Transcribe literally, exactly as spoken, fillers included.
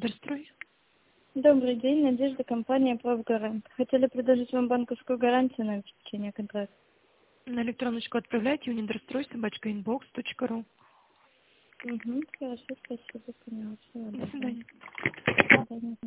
Минрастрой. Добрый день, Надежда, компания «Правгарант». Хотели предложить вам банковскую гарантию на обеспечение контракта. На электроночку отправляйте Минрастрой собачка инбокс точка ру. Угу, хорошо, спасибо, поняла. Всего До доброго. свидания. До свидания.